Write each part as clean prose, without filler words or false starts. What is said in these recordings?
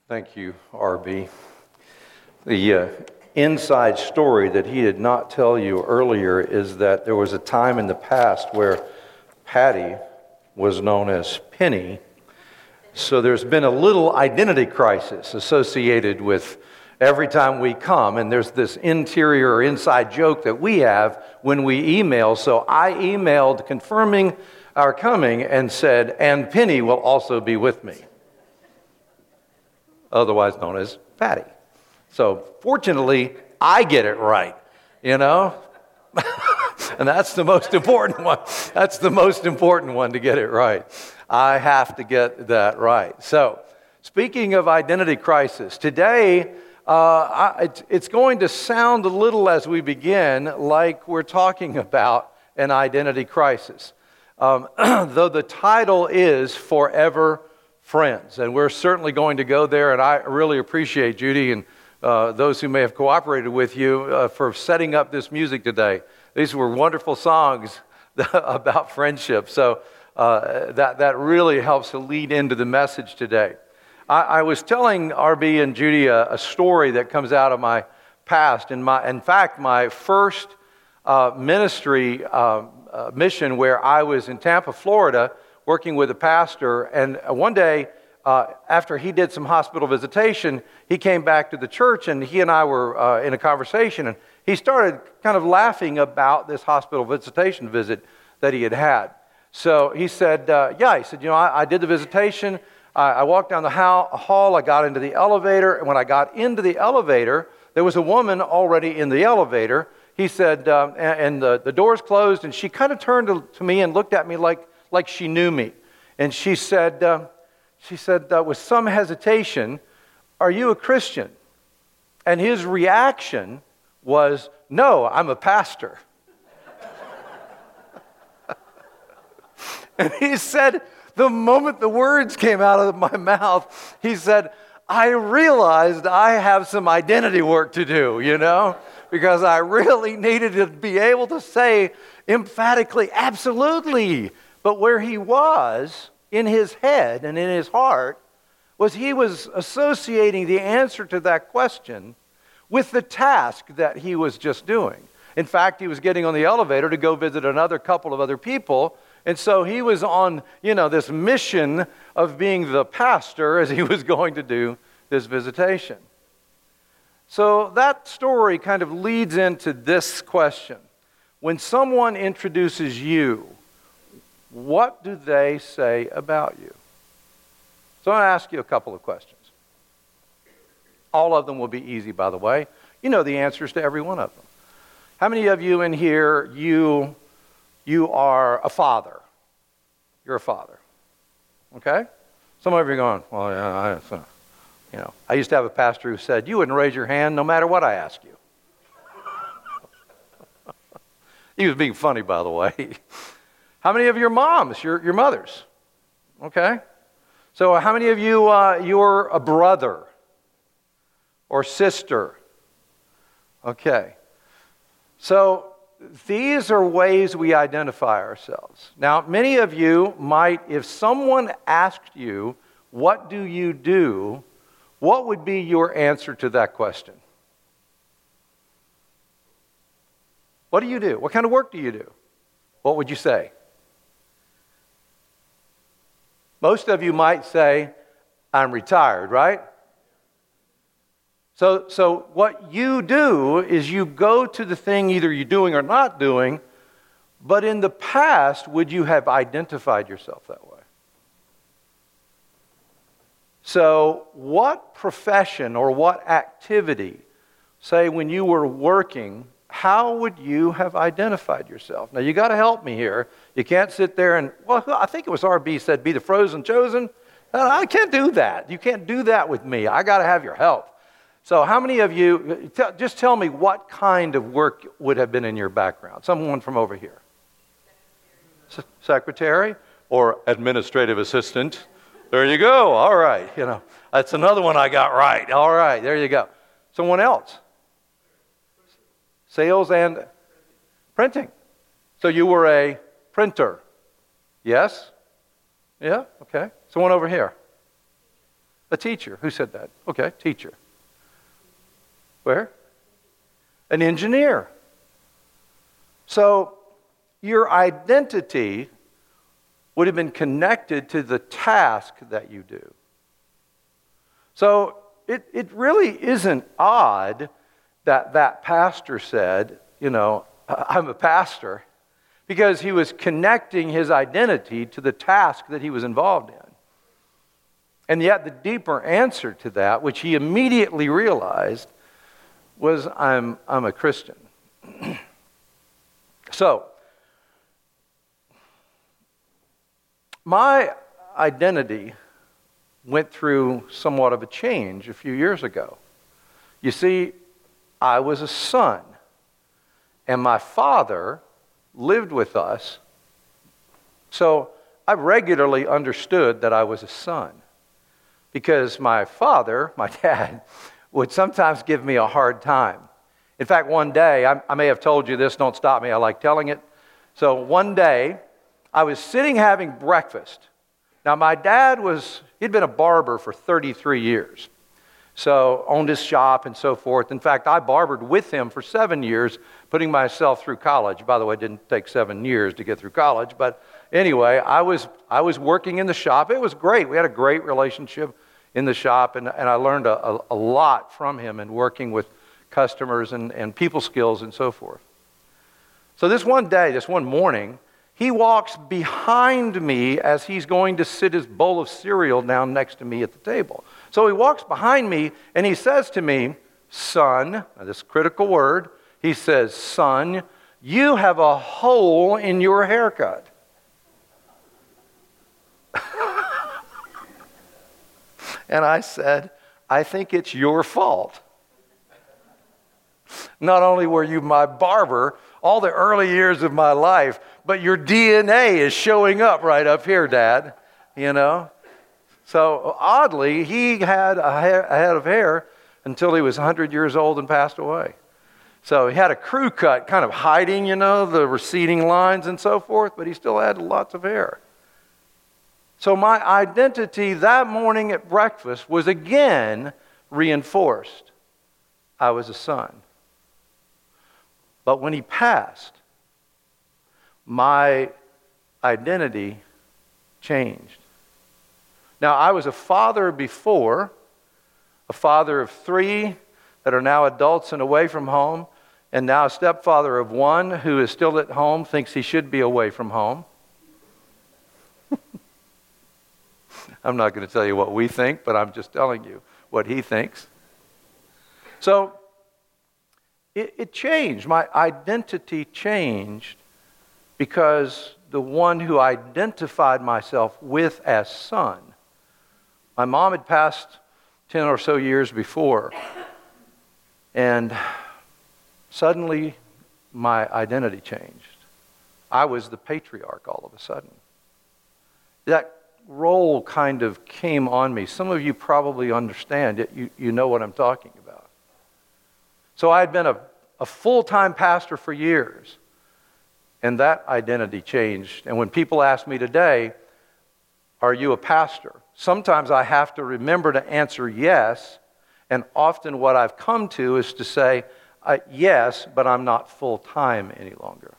Thank you, RB. The inside story that he did not tell you earlier is that there was a time in the past where Patty was known as Penny. So there's been a little identity crisis associated with every time we come, and there's this interior or inside joke that we have when we email. So I emailed confirming our coming and said, "And Penny will also be with me," otherwise known as Patty. So fortunately, I get it right, and that's the most important one. That's the most important one, to get it right. I have to get that right. So speaking of identity crisis, today it's going to sound a little as we begin like we're talking about an identity crisis. Though the title is Forever Friends, and we're certainly going to go there, and I really appreciate Judy and those who may have cooperated with you for setting up this music today. These were wonderful songs about friendship, so that really helps to lead into the message today. I was telling RB and Judy a story that comes out of my past. In fact, my first ministry mission, where I was in Tampa, Florida, working with a pastor, and one day, after he did some hospital visitation, he came back to the church, and he and I were in a conversation, and he started kind of laughing about this hospital visitation visit that he had had. So he said, I did the visitation. I walked down the hall, I got into the elevator, and when I got into the elevator, there was a woman already in the elevator. He said, and the doors closed, and she kind of turned to me and looked at me like she knew me. And she said, with some hesitation, "Are you a Christian?" And his reaction was, "No, I'm a pastor." And he said, the moment the words came out of my mouth, he said, "I realized I have some identity work to do, because I really needed to be able to say emphatically, absolutely." But where he was in his head and in his heart was he was associating the answer to that question with the task that he was just doing. In fact, he was getting on the elevator to go visit another couple of other people, and so he was on, this mission of being the pastor as he was going to do this visitation. So that story kind of leads into this question. When someone introduces you, what do they say about you? So I'm going to ask you a couple of questions. All of them will be easy, by the way. You know the answers to every one of them. How many of you in here, you are a father? You're a father. Okay? Some of you are going, "Well, yeah, I used to have a pastor who said, you wouldn't raise your hand no matter what I ask you." He was being funny, by the way. How many of your moms, your mothers? Okay? So how many of you, you're a brother or sister? Okay. So these are ways we identify ourselves. Now, many of you might, if someone asked you, "What do you do?" what would be your answer to that question? What do you do? What kind of work do you do? What would you say? Most of you might say, "I'm retired," right? So what you do is you go to the thing either you're doing or not doing, but in the past, would you have identified yourself that way? So what profession or what activity, say when you were working, how would you have identified yourself? Now you got to help me here. You can't sit there and, I think it was RB said, "Be the frozen chosen." I can't do that. You can't do that with me. I got to have your help. So how many of you, just tell me what kind of work would have been in your background? Someone from over here. Secretary or administrative assistant. There you go. All right. That's another one I got right. All right. There you go. Someone else. Sales and printing. So you were a printer. Yes? Yeah? Okay. Someone over here. A teacher. Who said that? Okay, teacher. Where? An engineer. So your identity would have been connected to the task that you do. So it really isn't odd that pastor said, I'm a pastor, because he was connecting his identity to the task that he was involved in. And yet the deeper answer to that, which he immediately realized, was I'm a Christian. So, my identity went through somewhat of a change a few years ago. You see, I was a son, and my father lived with us, so I regularly understood that I was a son, because my father, my dad, would sometimes give me a hard time. In fact, one day, I may have told you this, don't stop me, I like telling it. So one day, I was sitting having breakfast. Now, my dad he'd been a barber for 33 years. So, owned his shop and so forth. In fact, I barbered with him for 7 years, putting myself through college. By the way, it didn't take 7 years to get through college. But anyway, I was working in the shop. It was great. We had a great relationship in the shop, and I learned a lot from him in working with customers and people skills and so forth. So this one morning, he walks behind me as he's going to sit his bowl of cereal down next to me at the table. So he walks behind me and he says to me, "Son," this critical word, he says, "Son, you have a hole in your haircut." And I said, "I think it's your fault. Not only were you my barber all the early years of my life, but your DNA is showing up right up here, Dad." So oddly, he had a head of hair until he was 100 years old and passed away. So he had a crew cut kind of hiding, the receding lines and so forth, but he still had lots of hair. So my identity that morning at breakfast was again reinforced. I was a son. But when he passed, my identity changed. Now, I was a father before, a father of 3 that are now adults and away from home, and now a stepfather of 1 who is still at home, thinks he should be away from home. I'm not going to tell you what we think, but I'm just telling you what he thinks. So, it changed. My identity changed because the one who identified myself with as son, my mom had passed 10 or so years before, and suddenly my identity changed. I was the patriarch all of a sudden. That role kind of came on me. Some of you probably understand it. You know what I'm talking about. So I had been a full-time pastor for years, and that identity changed. And when people ask me today, "Are you a pastor?" sometimes I have to remember to answer yes, and often what I've come to is to say, yes, but I'm not full-time any longer.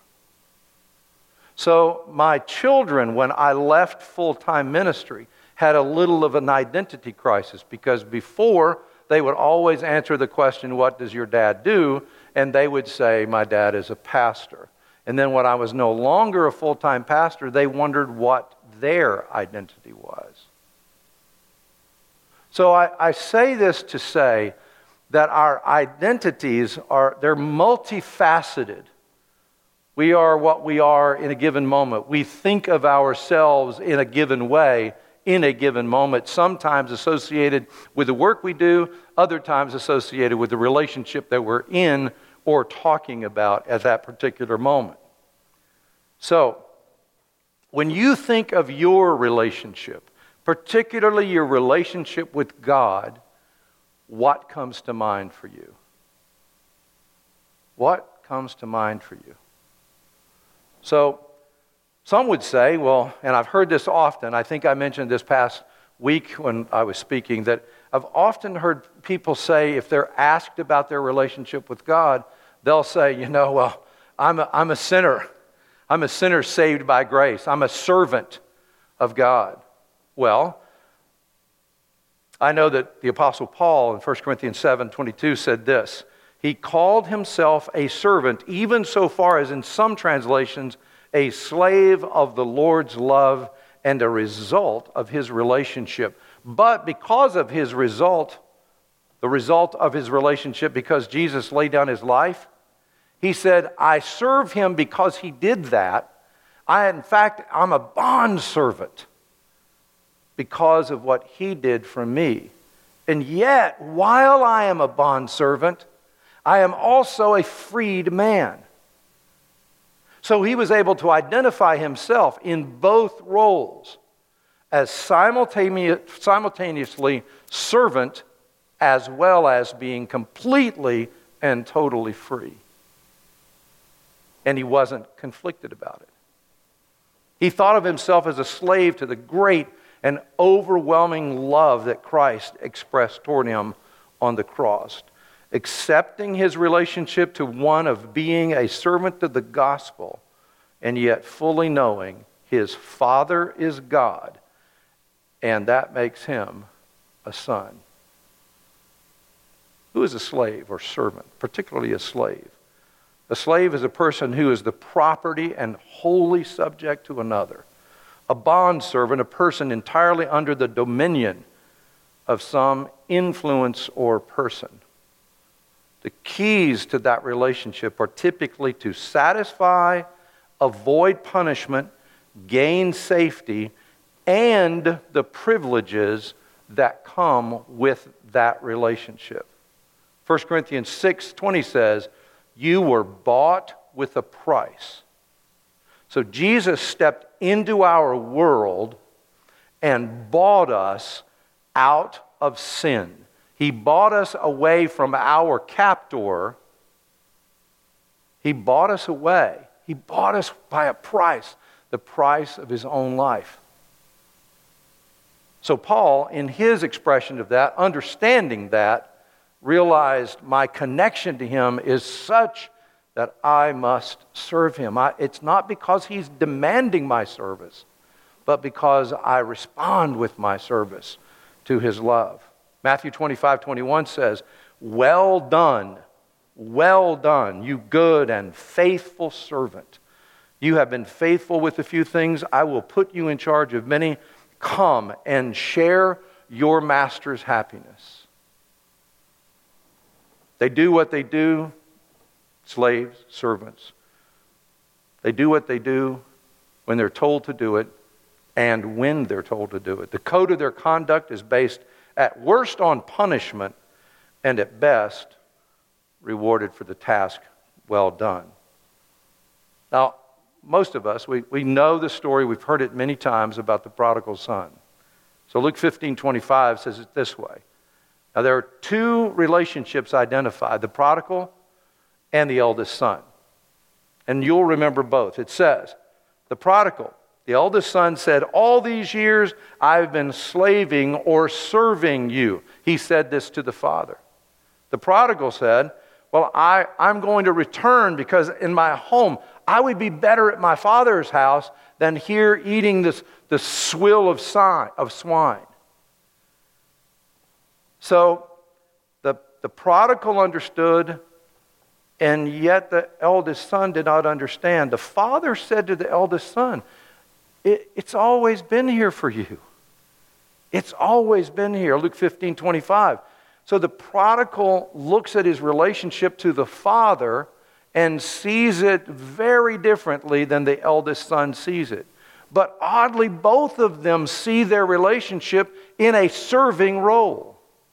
So my children, when I left full-time ministry, had a little of an identity crisis, because before they would always answer the question, "What does your dad do?" And they would say, "My dad is a pastor." And then when I was no longer a full-time pastor, they wondered what their identity was. So I say this to say that our identities they're multifaceted. We are what we are in a given moment. We think of ourselves in a given way, in a given moment, sometimes associated with the work we do, other times associated with the relationship that we're in or talking about at that particular moment. So, when you think of your relationship, particularly your relationship with God, what comes to mind for you? What comes to mind for you? So, some would say, well, and I've heard this often, I think I mentioned this past week when I was speaking that I've often heard people say, if they're asked about their relationship with God, they'll say, well, I'm a sinner. I'm a sinner saved by grace. I'm a servant of God. Well, I know that the Apostle Paul in 1 Corinthians 7:22 said this. He called himself a servant, even so far as in some translations, a slave of the Lord's love and a result of his relationship. But because of his result, the result of his relationship, because Jesus laid down his life, he said, I serve him because he did that. I'm a bondservant because of what he did for me. And yet, while I am a bondservant, I am also a freed man. So he was able to identify himself in both roles as simultaneously servant as well as being completely and totally free. And he wasn't conflicted about it. He thought of himself as a slave to the great and overwhelming love that Christ expressed toward him on the cross. Accepting his relationship to one of being a servant of the gospel, and yet fully knowing his Father is God, and that makes him a son. Who is a slave or servant, particularly a slave? A slave is a person who is the property and wholly subject to another. A bondservant, a person entirely under the dominion of some influence or person. The keys to that relationship are typically to satisfy, avoid punishment, gain safety, and the privileges that come with that relationship. 1 Corinthians 6:20 says, you were bought with a price. So Jesus stepped into our world and bought us out of sin. He bought us away from our captor. He bought us away. He bought us by a price, the price of his own life. So Paul, in his expression of that, understanding that, realized my connection to him is such that I must serve him. It's not because he's demanding my service, but because I respond with my service to his love. Matthew 25:21 says, well done, you good and faithful servant. You have been faithful with a few things. I will put you in charge of many. Come and share your master's happiness. They do what they do, slaves, servants. They do what they do when they're told to do it and when they're told to do it. The code of their conduct is based at worst on punishment and at best rewarded for the task well done. Now, most of us, we know the story, we've heard it many times about the prodigal son. So Luke 15:25 says it this way. Now there are two relationships identified, the prodigal and the eldest son. And you'll remember both. It says, the prodigal, the eldest son said, all these years I've been slaving or serving you. He said this to the father. The prodigal said, well, I'm going to return because in my home, I would be better at my father's house than here eating the swill of swine. So the prodigal understood, and yet the eldest son did not understand. The father said to the eldest son, it's always been here for you. It's always been here. Luke 15:25. So the prodigal looks at his relationship to the father and sees it very differently than the eldest son sees it. But oddly, both of them see their relationship in a serving role.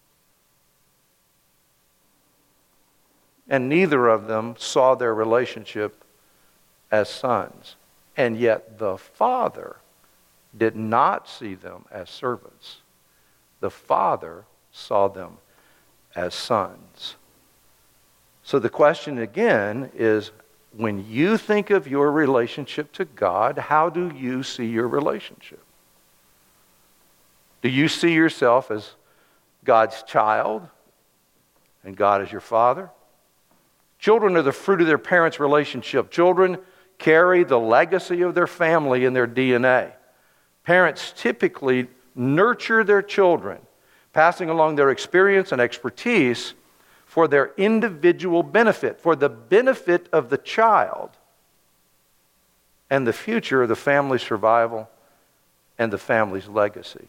And neither of them saw their relationship as sons. And yet the father did not see them as servants. The father saw them as sons. So the question again is, when you think of your relationship to God, how do you see your relationship? Do you see yourself as God's child and God as your father? Children are the fruit of their parents' relationship. Children carry the legacy of their family in their DNA. Parents typically nurture their children, passing along their experience and expertise for their individual benefit, for the benefit of the child and the future of the family's survival and the family's legacy.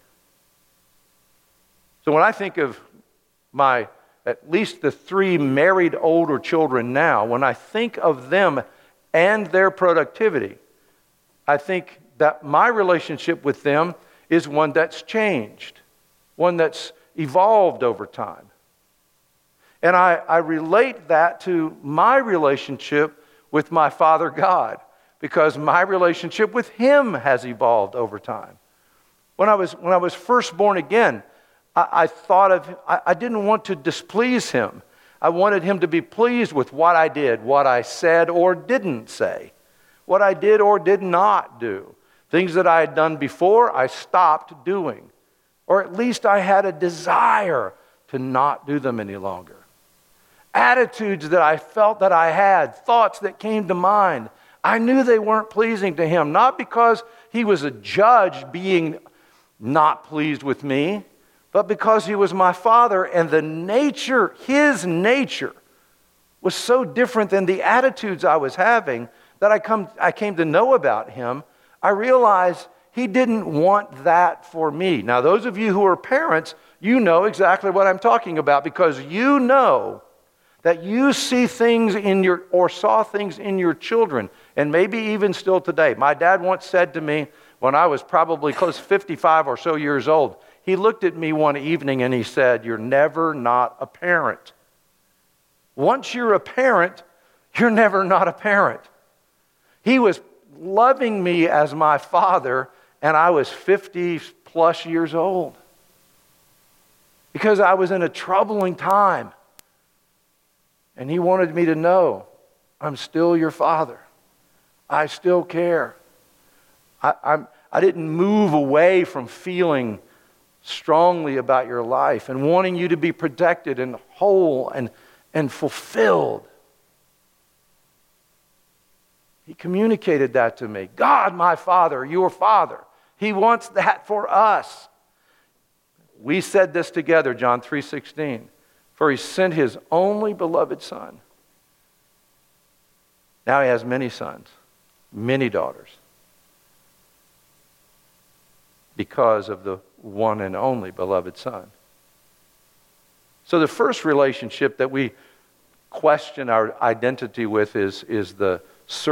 So when I think of at least the 3 married older children now, when I think of them and their productivity, I think that my relationship with them is one that's changed, one that's evolved over time. And I relate that to my relationship with my Father God, because my relationship with Him has evolved over time. When I was first born again, I didn't want to displease Him. I wanted Him to be pleased with what I did, what I said or didn't say, what I did or did not do. Things that I had done before, I stopped doing. Or at least I had a desire to not do them any longer. Attitudes that I felt that I had, thoughts that came to mind, I knew they weren't pleasing to Him, not because He was a judge being not pleased with me, but because He was my Father, and His nature was so different than the attitudes I was having that I came to know about Him. I realized He didn't want that for me. Now, those of you who are parents, you know exactly what I'm talking about, because you know that you see things or saw things in your children, and maybe even still today. My dad once said to me when I was probably close to 55 or so years old, he looked at me one evening and he said, "You're never not a parent. Once you're a parent, you're never not a parent." He was loving me as my father, and I was 50 plus years old, because I was in a troubling time. And He wanted me to know, I'm still your father. I still care. I didn't move away from feeling strongly about your life and wanting you to be protected and whole and fulfilled. He communicated that to me. God, my Father, your Father. He wants that for us. We said this together, John 3:16. For He sent His only beloved Son. Now He has many sons, many daughters, because of the one and only beloved Son. So the first relationship that we question our identity with is the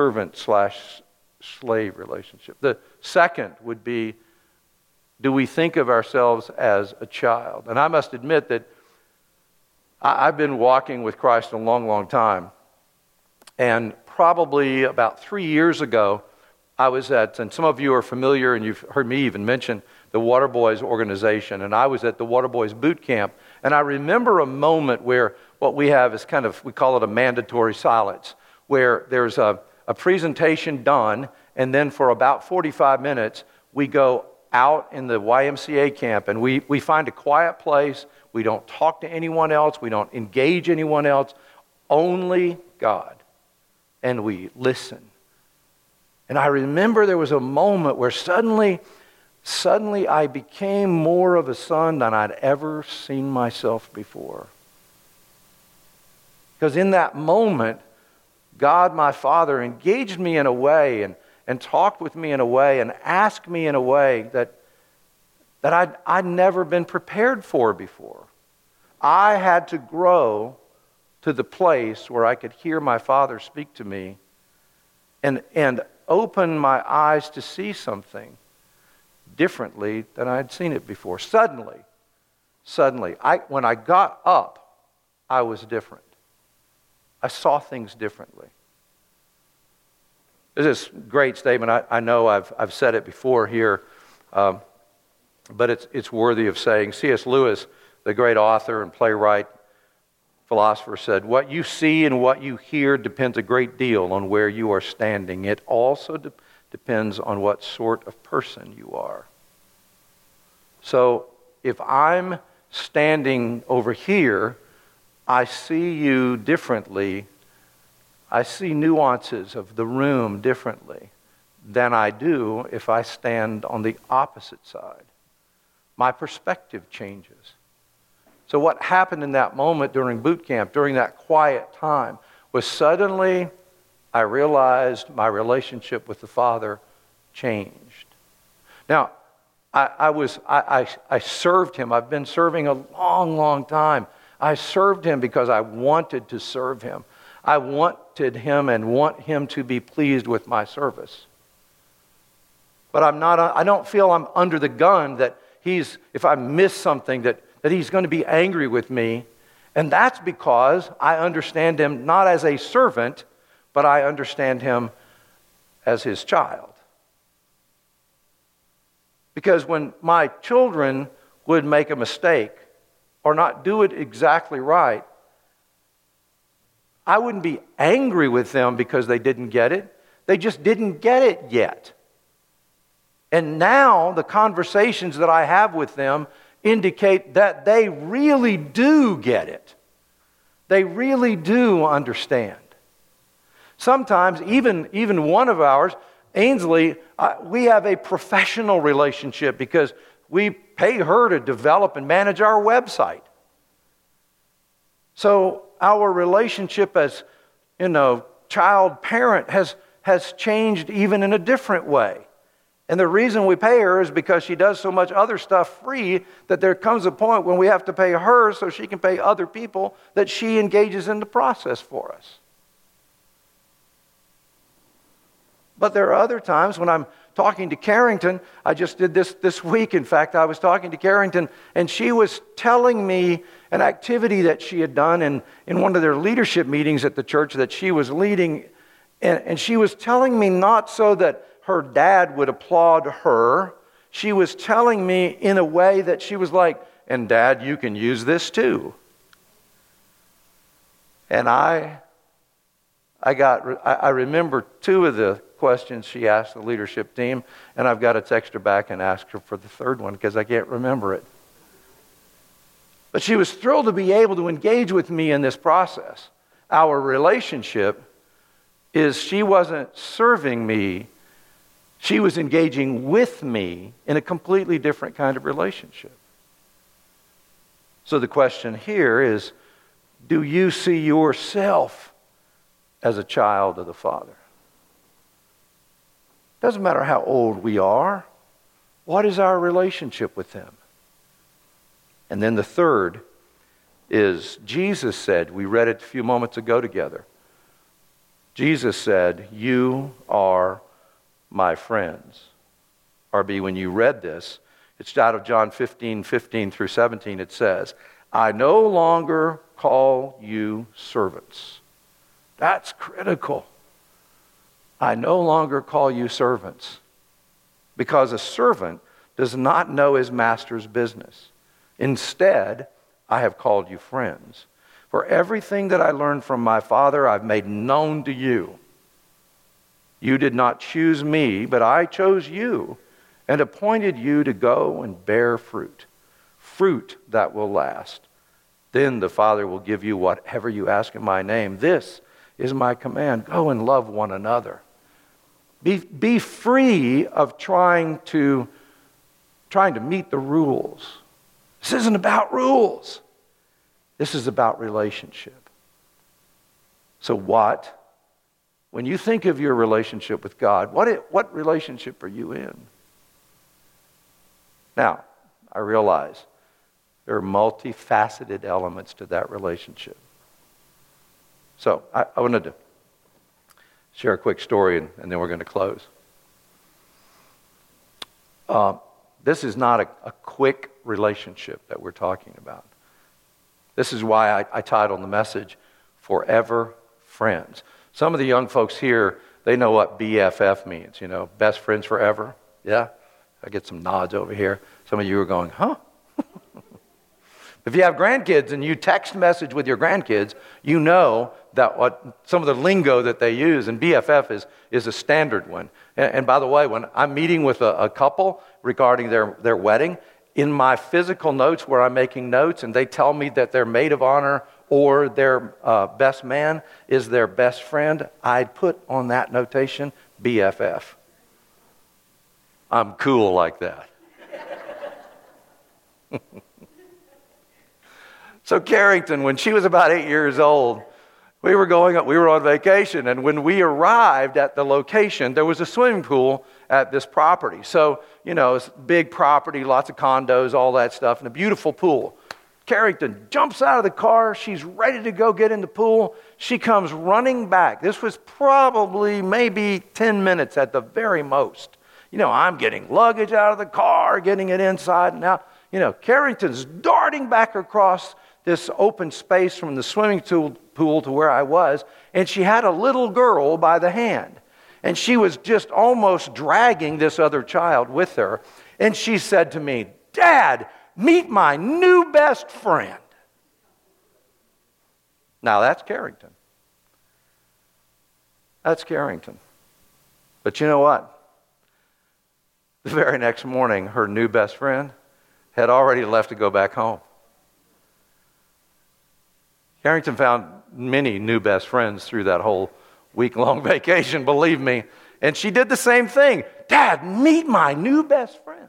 servant/slave relationship. The second would be, do we think of ourselves as a child? And I must admit that I've been walking with Christ a long, long time. And probably about 3 years ago, I was and some of you are familiar, and you've heard me even mention the Water Boys organization. And I was at the Water Boys boot camp. And I remember a moment where what we have is we call it a mandatory silence, where there's a presentation done, and then for about 45 minutes, we go out in the YMCA camp, and we find a quiet place. We don't talk to anyone else. We don't engage anyone else. Only God. And we listen. And I remember there was a moment where suddenly I became more of a son than I'd ever seen myself before. Because in that moment, God, my Father, engaged me in a way and talked with me in a way and asked me in a way that I'd never been prepared for before. I had to grow to the place where I could hear my Father speak to me and open my eyes to see something differently than I'd seen it before. Suddenly, when I got up, I was different. I saw things differently. There's this great statement. I know I've said it before here, but it's worthy of saying. C.S. Lewis, the great author and playwright, philosopher, said, "What you see and what you hear depends a great deal on where you are standing. It also depends on what sort of person you are." So if I'm standing over here, I see you differently. I see nuances of the room differently than I do if I stand on the opposite side. My perspective changes. So what happened in that moment during boot camp, during that quiet time, was suddenly I realized my relationship with the Father changed. Now, I served Him. I've been serving a long, long time. I served Him because I wanted to serve Him. I wanted Him and want Him to be pleased with my service. But I don't feel I'm under the gun that if I miss something, that He's going to be angry with me. And that's because I understand Him not as a servant, but I understand Him as His child. Because when my children would make a mistake or not do it exactly right, I wouldn't be angry with them because they didn't get it. They just didn't get it yet. And now the conversations that I have with them indicate that they really do get it. They really do understand. Sometimes, even one of ours, Ainsley, we have a professional relationship because we pay her to develop and manage our website. So our relationship as, child-parent has changed even in a different way. And the reason we pay her is because she does so much other stuff free that there comes a point when we have to pay her so she can pay other people that she engages in the process for us. But there are other times when I'm talking to Carrington. I just did this week. In fact, I was talking to Carrington, and she was telling me an activity that she had done in one of their leadership meetings at the church that she was leading. And she was telling me not so that her dad would applaud her. She was telling me in a way that she was like, and Dad, you can use this too. And I remember two of the questions she asked the leadership team, and I've got to text her back and ask her for the third one because I can't remember it. But she was thrilled to be able to engage with me in this process. Our relationship is she wasn't serving me, she was engaging with me in a completely different kind of relationship. So the question here is, do you see yourself as a child of the Father? Doesn't matter how old we are. What is our relationship with Him? And then the third is Jesus said, we read it a few moments ago together. Jesus said, "You are my friends." RB, when you read this, it's out of John 15 through 17. It says, "I no longer call you servants." That's critical. I no longer call you servants, because a servant does not know his master's business. Instead, I have called you friends. For everything that I learned from my Father, I've made known to you. You did not choose me, but I chose you and appointed you to go and bear fruit, fruit that will last. Then the Father will give you whatever you ask in my name. This is my command. Go and love one another. Be free of trying to meet the rules. This isn't about rules. This is about relationship. So when you think of your relationship with God, what relationship are you in? Now, I realize there are multifaceted elements to that relationship. So I wanted to share a quick story, and then we're going to close. This is not a quick relationship that we're talking about. This is why I titled the message, Forever Friends. Some of the young folks here, they know what BFF means, best friends forever. Yeah? I get some nods over here. Some of you are going, huh? If you have grandkids and you text message with your grandkids, you know that some of the lingo that they use, and BFF is a standard one. And by the way, when I'm meeting with a couple regarding their wedding, in my physical notes where I'm making notes and they tell me that their maid of honor or their best man is their best friend, I'd put on that notation BFF. I'm cool like that. So Carrington, when she was about 8 years old, we were on vacation, and when we arrived at the location, there was a swimming pool at this property. So, it's a big property, lots of condos, all that stuff, and a beautiful pool. Carrington jumps out of the car. She's ready to go get in the pool. She comes running back. This was probably maybe 10 minutes at the very most. I'm getting luggage out of the car, getting it inside and out. Carrington's darting back across this open space from the swimming pool to where I was, and she had a little girl by the hand. And she was just almost dragging this other child with her. And she said to me, "Dad, meet my new best friend." Now that's Carrington. That's Carrington. But you know what? The very next morning, her new best friend had already left to go back home. Carrington found many new best friends through that whole week-long vacation, believe me. And she did the same thing. "Dad, meet my new best friend."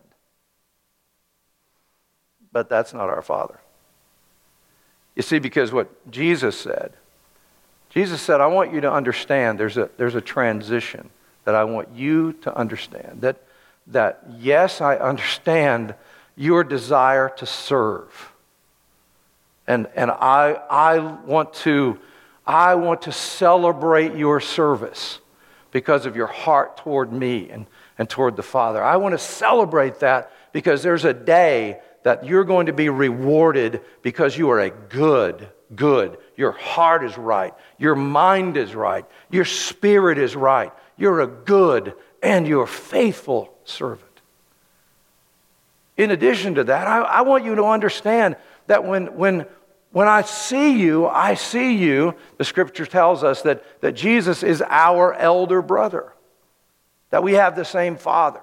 But that's not our Father. You see, because what Jesus said, I want you to understand there's a transition that I want you to understand. That yes, I understand your desire to serve. And I want to celebrate your service because of your heart toward me and toward the Father. I want to celebrate that because there's a day that you're going to be rewarded because you are a good. Your heart is right. Your mind is right. Your spirit is right. You're a good and you're faithful servant. In addition to that, I want you to understand that when I see you, the Scripture tells us that Jesus is our elder brother, that we have the same Father,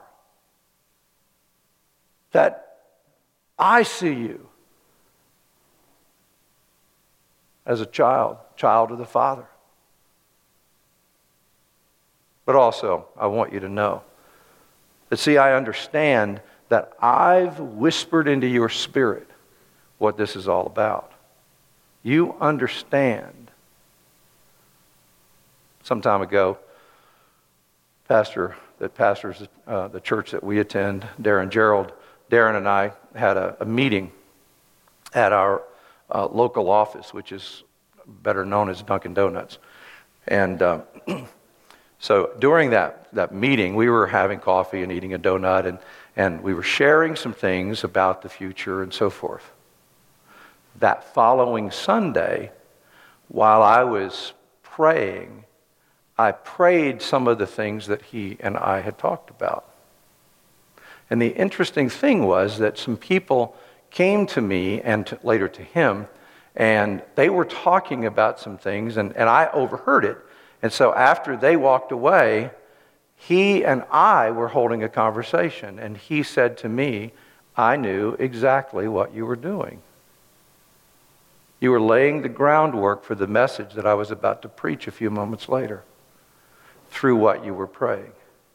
that I see you as a child of the Father. But also, I want you to know that, see, I understand that I've whispered into your spirit what this is all about. You understand. Some time ago, the church that we attend, Darren and I had a meeting at our local office, which is better known as Dunkin' Donuts. And so during that meeting, we were having coffee and eating a donut, and we were sharing some things about the future and so forth. That following Sunday, while I was praying, I prayed some of the things that he and I had talked about. And the interesting thing was that some people came to me and later to him, and they were talking about some things, and I overheard it. And so after they walked away, he and I were holding a conversation, and he said to me, "I knew exactly what you were doing. You were laying the groundwork for the message that I was about to preach a few moments later through what you were praying."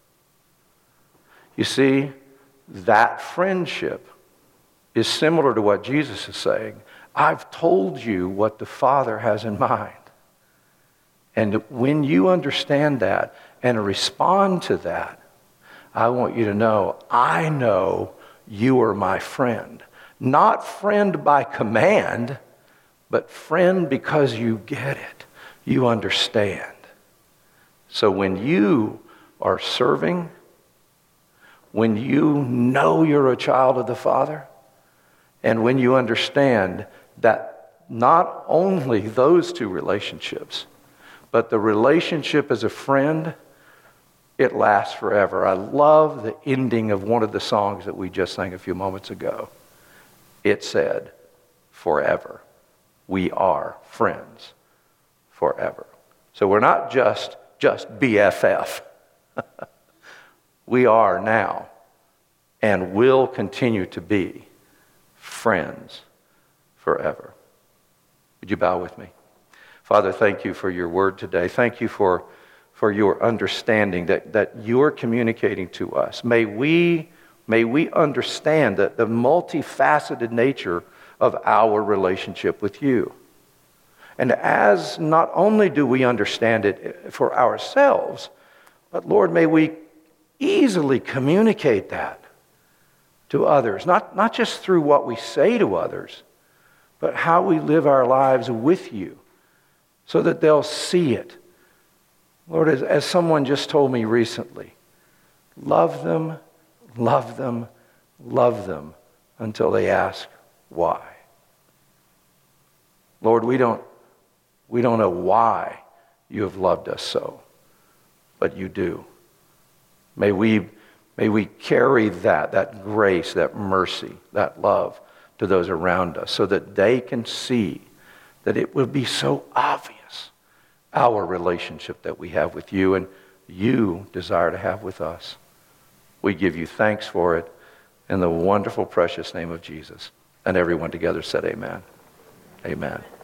You see, that friendship is similar to what Jesus is saying. I've told you what the Father has in mind. And when you understand that and respond to that, I want you to know, I know you are my friend. Not friend by command, but friend because you get it. You understand. So when you are serving, when you know you're a child of the Father, and when you understand that not only those two relationships, but the relationship as a friend, it lasts forever. I love the ending of one of the songs that we just sang a few moments ago. It said, "Forever. We are friends forever." So we're not just BFF. We are now and will continue to be friends forever. Would you bow with me? Father, thank you for your word today. Thank you for your understanding that you're communicating to us. May we understand that the multifaceted nature of our relationship with you. And as not only do we understand it for ourselves, but Lord, may we easily communicate that to others, not just through what we say to others, but how we live our lives with you so that they'll see it. Lord, as someone just told me recently, love them, love them, love them until they ask why. Lord, we don't know why you have loved us so, but you do. May we carry that grace, that mercy, that love to those around us so that they can see that it will be so obvious, our relationship that we have with you and you desire to have with us. We give you thanks for it in the wonderful, precious name of Jesus. And everyone together said amen. Amen.